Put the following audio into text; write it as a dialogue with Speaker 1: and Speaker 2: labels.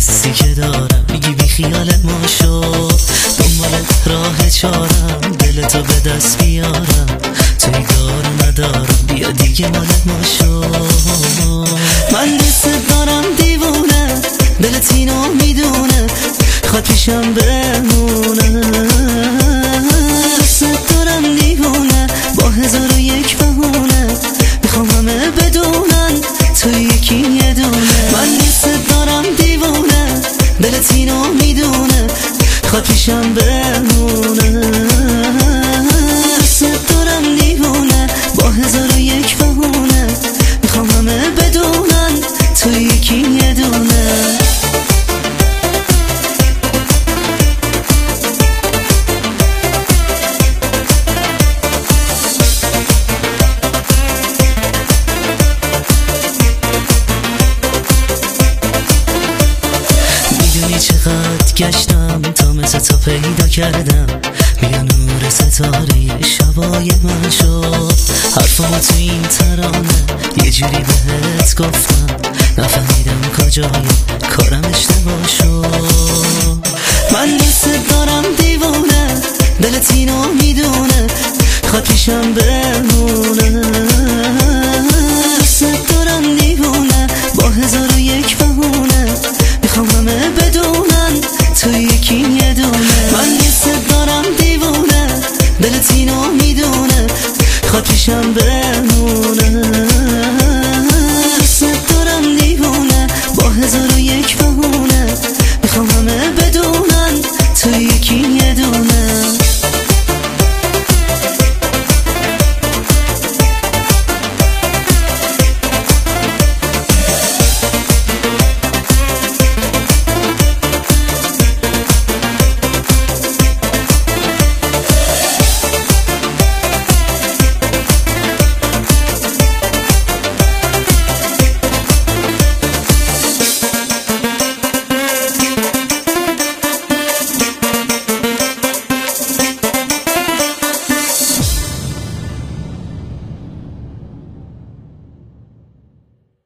Speaker 1: حسی که دارم میگی بی خیال ما شو، دنبال راه چارم دلتو به دست بیارم، توی دار ندارم بیا دیگه مال ما شو. من دوست دارم دیوونه، دلت اینو میدونه، خواد پیشم بمونه. دوست دارم دیوونه با 1001 بهونه، میخوام همه بدونن تو یکی یه دونه. من دوست دارم دیوونه، دلت اینو میدونه، خواد پیشم بمونه. دوست دارم دیوونه با 1001 بهونه، میخوام همه بدونن تو یکی یه دونه. چقدر گشتم تا مثل تو پیدا کردم، بیا نور ستاره شبای من شد. حرفمو تو این ترانه یه جوری بهت گفتم، نفهمیدم کجای کارم اشتباه شد. من دوست دارم دیوونه، دلت اینو میدونه، خواد پیشم بمونه. دوست